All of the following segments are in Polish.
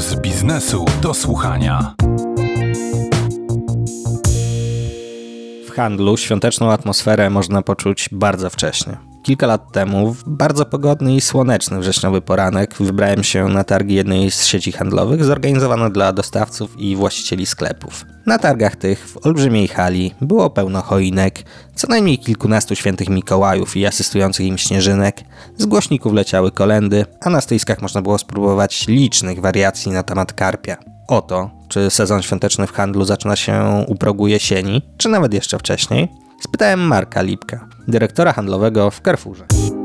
Z biznesu do słuchania. W handlu świąteczną atmosferę można poczuć bardzo wcześnie. Kilka lat temu, w bardzo pogodny i słoneczny wrześniowy poranek, wybrałem się na targi jednej z sieci handlowych zorganizowane dla dostawców i właścicieli sklepów. Na targach tych w olbrzymiej hali było pełno choinek, co najmniej kilkunastu świętych Mikołajów i asystujących im śnieżynek, z głośników leciały kolędy, a na stoiskach można było spróbować licznych wariacji na temat karpia. O to, czy sezon świąteczny w handlu zaczyna się u progu jesieni, czy nawet jeszcze wcześniej, spytałem Marka Lipka, dyrektora handlowego w Carrefourze.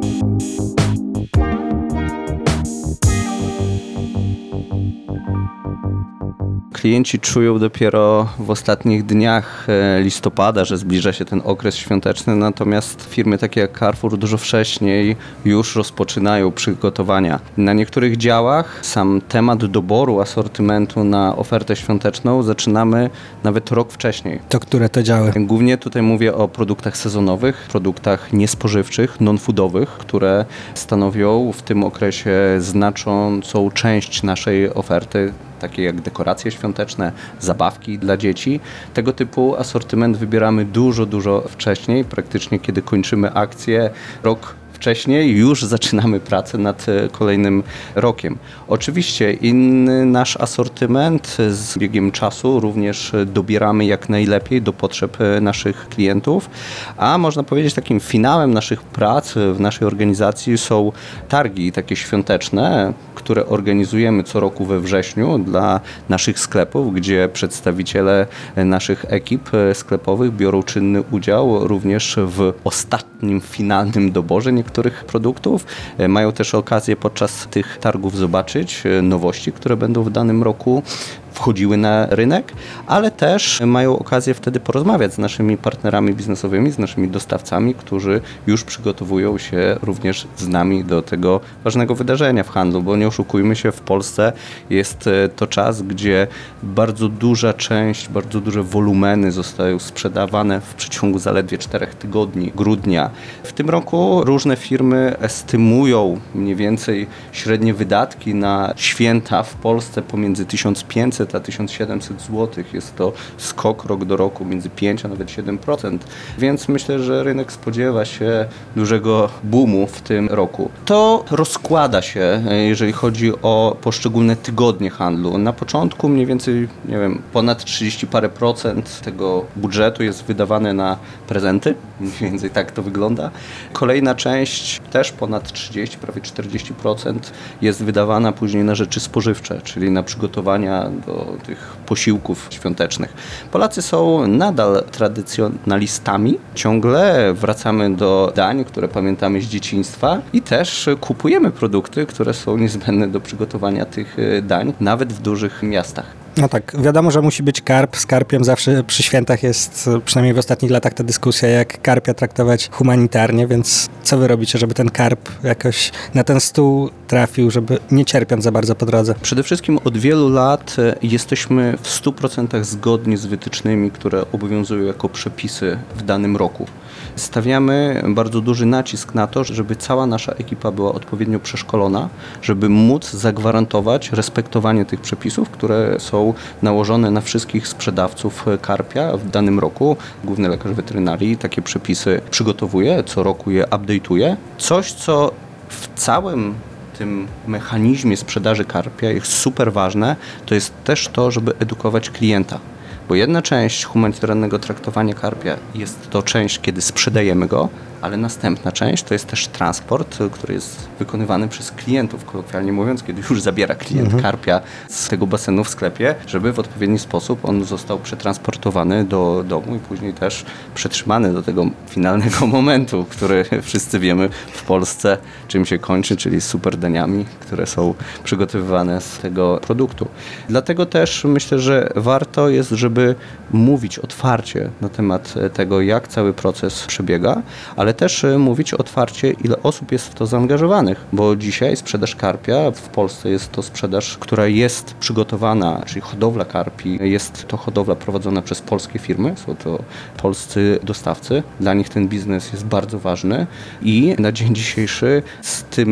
Klienci czują dopiero w ostatnich dniach listopada, że zbliża się ten okres świąteczny, natomiast firmy takie jak Carrefour dużo wcześniej już rozpoczynają przygotowania. Na niektórych działach sam temat doboru asortymentu na ofertę świąteczną zaczynamy nawet rok wcześniej. To które to działy? Głównie tutaj mówię o produktach sezonowych, produktach niespożywczych, non-foodowych, które stanowią w tym okresie znaczącą część naszej oferty, takie jak dekoracje świąteczne, zabawki dla dzieci. Tego typu asortyment wybieramy dużo wcześniej, praktycznie kiedy kończymy akcję rok wcześniej już zaczynamy pracę nad kolejnym rokiem. Oczywiście inny nasz asortyment z biegiem czasu również dobieramy jak najlepiej do potrzeb naszych klientów, a można powiedzieć takim finałem naszych prac w naszej organizacji są targi takie świąteczne, które organizujemy co roku we wrześniu dla naszych sklepów, gdzie przedstawiciele naszych ekip sklepowych biorą czynny udział również w ostatnim, finalnym doborze niektórych produktów. Mają też okazję podczas tych targów zobaczyć nowości, które będą w danym roku wchodziły na rynek, ale też mają okazję wtedy porozmawiać z naszymi partnerami biznesowymi, z naszymi dostawcami, którzy już przygotowują się również z nami do tego ważnego wydarzenia w handlu, bo nie oszukujmy się, w Polsce jest to czas, gdzie bardzo duża część, bardzo duże wolumeny zostają sprzedawane w przeciągu zaledwie 4 tygodni, grudnia. W tym roku różne firmy estymują mniej więcej średnie wydatki na święta w Polsce pomiędzy 1500 a 1700 zł. Jest to skok rok do roku między 5 a nawet 7%, więc myślę, że rynek spodziewa się dużego boomu w tym roku. To rozkłada się, jeżeli chodzi o poszczególne tygodnie handlu. Na początku mniej więcej, ponad 30 parę procent tego budżetu jest wydawane na prezenty, mniej więcej tak to wygląda. Kolejna część, też ponad 30, prawie 40% jest wydawana później na rzeczy spożywcze, czyli na przygotowania do tych posiłków świątecznych. Polacy są nadal tradycjonalistami. Ciągle wracamy do dań, które pamiętamy z dzieciństwa i też kupujemy produkty, które są niezbędne do przygotowania tych dań, nawet w dużych miastach. No tak, wiadomo, że musi być karp. Z karpiem zawsze przy świętach jest, przynajmniej w ostatnich latach, ta dyskusja, jak karpia traktować humanitarnie, więc co wy robicie, żeby ten karp jakoś na ten stół trafił, żeby nie cierpiąc za bardzo po drodze? Przede wszystkim od wielu lat jesteśmy w 100% zgodni z wytycznymi, które obowiązują jako przepisy w danym roku. Stawiamy bardzo duży nacisk na to, żeby cała nasza ekipa była odpowiednio przeszkolona, żeby móc zagwarantować respektowanie tych przepisów, które są nałożone na wszystkich sprzedawców karpia w danym roku. Główny lekarz weterynarii takie przepisy przygotowuje, co roku je update'uje. Coś, co w całym tym mechanizmie sprzedaży karpia jest super ważne, to jest też to, żeby edukować klienta. Bo jedna część humanitarnego traktowania karpia jest to część, kiedy sprzedajemy go, ale następna część to jest też transport, który jest wykonywany przez klientów, kolokwialnie mówiąc, kiedy już zabiera klient karpia z tego basenu w sklepie, żeby w odpowiedni sposób on został przetransportowany do domu i później też przetrzymany do tego finalnego momentu, który wszyscy wiemy w Polsce czym się kończy, czyli super daniami, które są przygotowywane z tego produktu. Dlatego też myślę, że warto jest, żeby mówić otwarcie na temat tego, jak cały proces przebiega, ale też mówić otwarcie, ile osób jest w to zaangażowanych, bo dzisiaj sprzedaż karpia w Polsce jest to sprzedaż, która jest przygotowana, czyli hodowla karpi, jest to hodowla prowadzona przez polskie firmy, są to polscy dostawcy. Dla nich ten biznes jest bardzo ważny i na dzień dzisiejszy z tym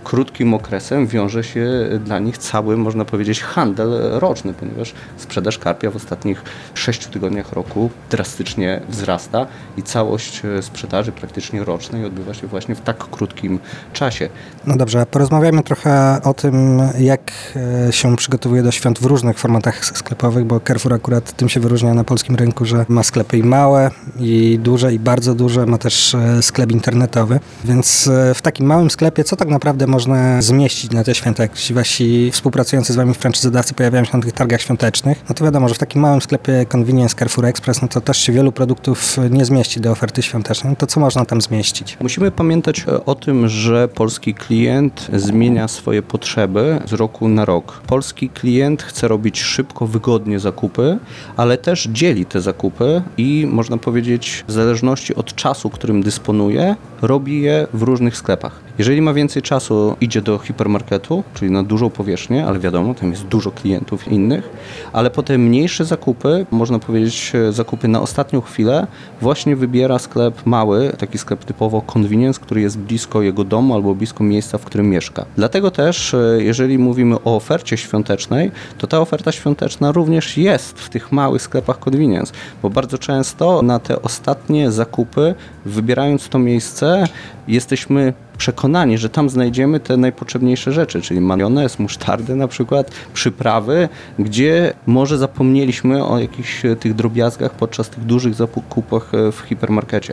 krótkim okresem wiąże się dla nich cały, można powiedzieć, handel roczny, ponieważ sprzedaż karpia w ostatnich 6 tygodniach roku drastycznie wzrasta i całość sprzedaży praktycznie rocznej odbywa się właśnie w tak krótkim czasie. No dobrze, porozmawiajmy trochę o tym, jak się przygotowuje do świąt w różnych formatach sklepowych, bo Carrefour akurat tym się wyróżnia na polskim rynku, że ma sklepy i małe, i duże, i bardzo duże, ma też sklep internetowy, więc w takim małym sklepie co tak naprawdę można zmieścić na te święta? Jak ci wasi współpracujący z wami franczyzodawcy pojawiają się na tych targach świątecznych, no to wiadomo, że w takim małym sklepie Convenience Carrefour Express, no to też się wielu produktów nie zmieści do oferty świątecznej. No to co można tam zmieścić? Musimy pamiętać o tym, że polski klient zmienia swoje potrzeby z roku na rok. Polski klient chce robić szybko, wygodnie zakupy, ale też dzieli te zakupy i można powiedzieć w zależności od czasu, którym dysponuje, robi je w różnych sklepach. Jeżeli ma więcej czasu, idzie do hipermarketu, czyli na dużą powierzchnię, ale wiadomo, tam jest dużo klientów innych, ale potem mniejsze zakupy, można powiedzieć zakupy na ostatnią chwilę, właśnie wybiera sklep mały, taki sklep typowo convenience, który jest blisko jego domu albo blisko miejsca, w którym mieszka. Dlatego też, jeżeli mówimy o ofercie świątecznej, to ta oferta świąteczna również jest w tych małych sklepach convenience, bo bardzo często na te ostatnie zakupy, wybierając to miejsce, jesteśmy przekonani, że tam znajdziemy te najpotrzebniejsze rzeczy, czyli majonez, musztardę na przykład, przyprawy, gdzie może zapomnieliśmy o jakichś tych drobiazgach podczas tych dużych zakupach w hipermarkecie.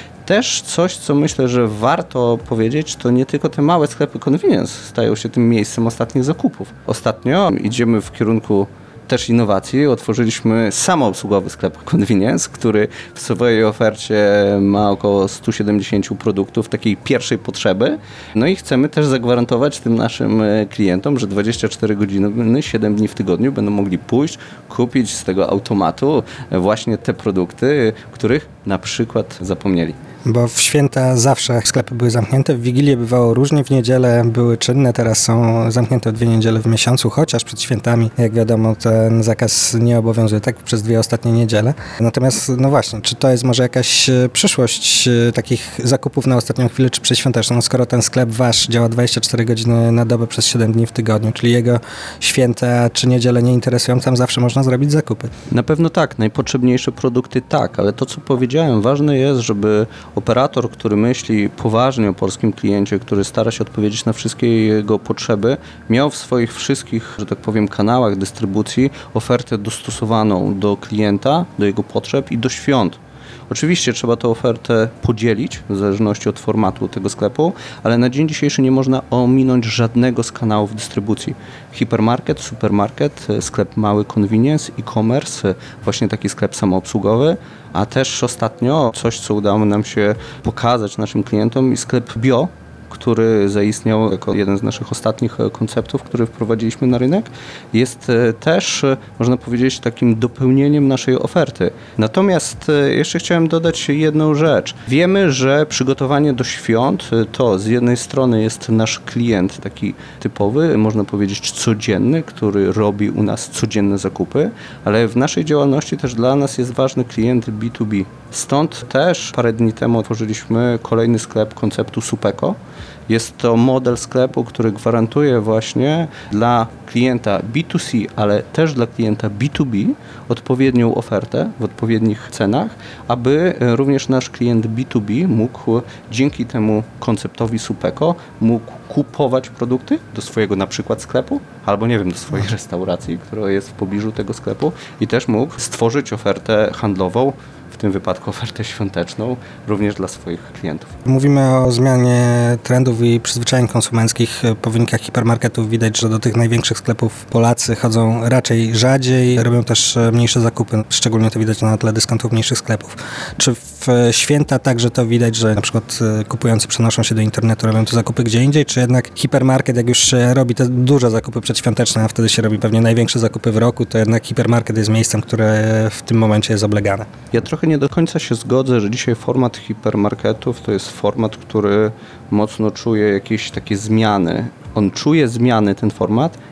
Też coś, co myślę, że warto powiedzieć, to nie tylko te małe sklepy convenience stają się tym miejscem ostatnich zakupów. Ostatnio idziemy w kierunku też innowacji. Otworzyliśmy samoobsługowy sklep convenience, który w swojej ofercie ma około 170 produktów takiej pierwszej potrzeby. No i chcemy też zagwarantować tym naszym klientom, że 24 godziny, 7 dni w tygodniu będą mogli pójść, kupić z tego automatu właśnie te produkty, których na przykład zapomnieli. Bo w święta zawsze sklepy były zamknięte, w Wigilię bywało różnie, w niedzielę były czynne, teraz są zamknięte 2 niedziele w miesiącu, chociaż przed świętami, jak wiadomo, ten zakaz nie obowiązuje tak przez 2 ostatnie niedziele. Natomiast, no właśnie, czy to jest może jakaś przyszłość takich zakupów na ostatnią chwilę, czy przedświąteczną? No skoro ten sklep wasz działa 24 godziny na dobę przez 7 dni w tygodniu, czyli jego święta czy niedziele nie interesują, tam zawsze można zrobić zakupy. Na pewno tak, najpotrzebniejsze produkty tak, ale to co powiedziałem, ważne jest, żeby operator, który myśli poważnie o polskim kliencie, który stara się odpowiedzieć na wszystkie jego potrzeby, miał w swoich wszystkich, że tak powiem, kanałach dystrybucji ofertę dostosowaną do klienta, do jego potrzeb i do świąt. Oczywiście trzeba tę ofertę podzielić w zależności od formatu tego sklepu, ale na dzień dzisiejszy nie można ominąć żadnego z kanałów dystrybucji. Hipermarket, supermarket, sklep mały convenience, e-commerce, właśnie taki sklep samoobsługowy, a też ostatnio coś, co udało nam się pokazać naszym klientom, i sklep bio, który zaistniał jako jeden z naszych ostatnich konceptów, który wprowadziliśmy na rynek, jest też, można powiedzieć, takim dopełnieniem naszej oferty. Natomiast jeszcze chciałem dodać jedną rzecz. Wiemy, że przygotowanie do świąt to z jednej strony jest nasz klient taki typowy, można powiedzieć codzienny, który robi u nas codzienne zakupy, ale w naszej działalności też dla nas jest ważny klient B2B. Stąd też parę dni temu otworzyliśmy kolejny sklep konceptu Supeko. Jest to model sklepu, który gwarantuje właśnie dla klienta B2C, ale też dla klienta B2B odpowiednią ofertę w odpowiednich cenach, aby również nasz klient B2B mógł dzięki temu konceptowi Supeko mógł kupować produkty do swojego na przykład sklepu, albo nie wiem, do swojej restauracji, która jest w pobliżu tego sklepu, i też mógł stworzyć ofertę handlową, w tym wypadku ofertę świąteczną, również dla swoich klientów. Mówimy o zmianie trendów i przyzwyczajeń konsumenckich. Po wynikach hipermarketów widać, że do tych największych sklepów Polacy chodzą raczej rzadziej, robią też mniejsze zakupy, szczególnie to widać na tle dyskontów mniejszych sklepów. Czy w święta także to widać, że na przykład kupujący przenoszą się do internetu, robią te zakupy gdzie indziej, czy jednak hipermarket, jak już się robi te duże zakupy przedświąteczne, a wtedy się robi pewnie największe zakupy w roku, to jednak hipermarket jest miejscem, które w tym momencie jest oblegane? Ja trochę nie do końca się zgodzę, że dzisiaj format hipermarketów to jest format, który mocno czuje jakieś takie zmiany. On czuje zmiany, ten format,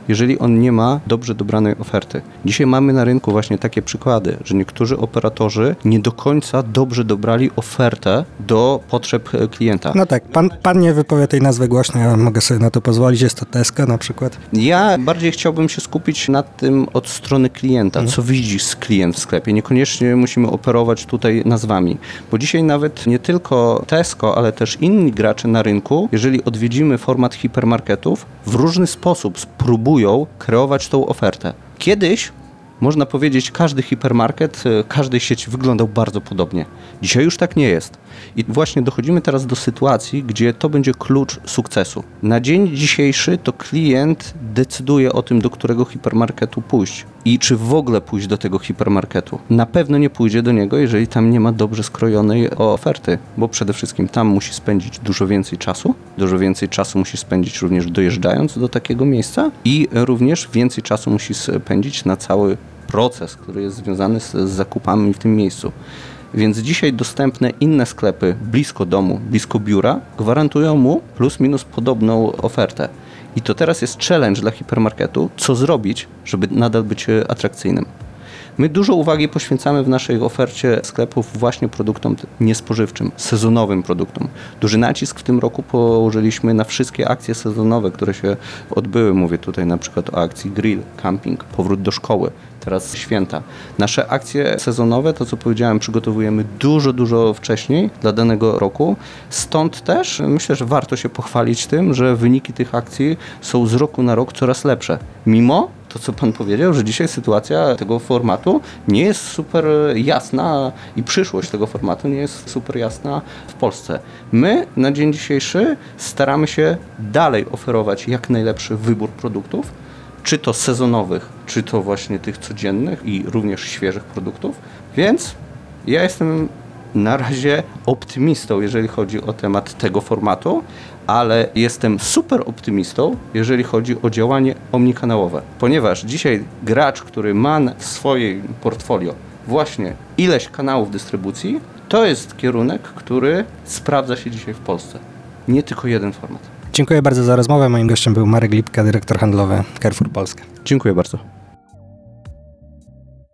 jeżeli on nie ma dobrze dobranej oferty. Dzisiaj mamy na rynku właśnie takie przykłady, że niektórzy operatorzy nie do końca dobrze dobrali ofertę do potrzeb klienta. No tak, pan nie wypowie tej nazwy głośno, ja mogę sobie na to pozwolić, jest to Tesco na przykład. Ja bardziej chciałbym się skupić na tym od strony klienta, co widzi klient w sklepie. Niekoniecznie musimy operować tutaj nazwami, bo dzisiaj nawet nie tylko Tesco, ale też inni gracze na rynku, jeżeli odwiedzimy format hipermarketów, w różny sposób spróbują kreować tą ofertę. Kiedyś można powiedzieć, każdy hipermarket, każdej sieci wyglądał bardzo podobnie. Dzisiaj już tak nie jest. I właśnie dochodzimy teraz do sytuacji, gdzie to będzie klucz sukcesu. Na dzień dzisiejszy to klient decyduje o tym, do którego hipermarketu pójść i czy w ogóle pójść do tego hipermarketu. Na pewno nie pójdzie do niego, jeżeli tam nie ma dobrze skrojonej oferty, bo przede wszystkim tam musi spędzić dużo więcej czasu musi spędzić również dojeżdżając do takiego miejsca i również więcej czasu musi spędzić na cały proces, który jest związany z zakupami w tym miejscu. Więc dzisiaj dostępne inne sklepy blisko domu, blisko biura gwarantują mu plus minus podobną ofertę. I to teraz jest challenge dla hipermarketu, co zrobić, żeby nadal być atrakcyjnym. My dużo uwagi poświęcamy w naszej ofercie sklepów właśnie produktom niespożywczym, sezonowym produktom. Duży nacisk w tym roku położyliśmy na wszystkie akcje sezonowe, które się odbyły. Mówię tutaj na przykład o akcji grill, camping, powrót do szkoły, teraz święta. Nasze akcje sezonowe, to co powiedziałem, przygotowujemy dużo wcześniej dla danego roku. Stąd też myślę, że warto się pochwalić tym, że wyniki tych akcji są z roku na rok coraz lepsze. Mimo to, co pan powiedział, że dzisiaj sytuacja tego formatu nie jest super jasna i przyszłość tego formatu nie jest super jasna w Polsce. My na dzień dzisiejszy staramy się dalej oferować jak najlepszy wybór produktów, czy to sezonowych, czy to właśnie tych codziennych i również świeżych produktów, więc ja jestem na razie optymistą, jeżeli chodzi o temat tego formatu, ale jestem super optymistą, jeżeli chodzi o działanie omnikanałowe, ponieważ dzisiaj gracz, który ma w swojej portfolio właśnie ileś kanałów dystrybucji, to jest kierunek, który sprawdza się dzisiaj w Polsce. Nie tylko jeden format. Dziękuję bardzo za rozmowę. Moim gościem był Marek Lipka, dyrektor handlowy Carrefour Polska. Dziękuję bardzo.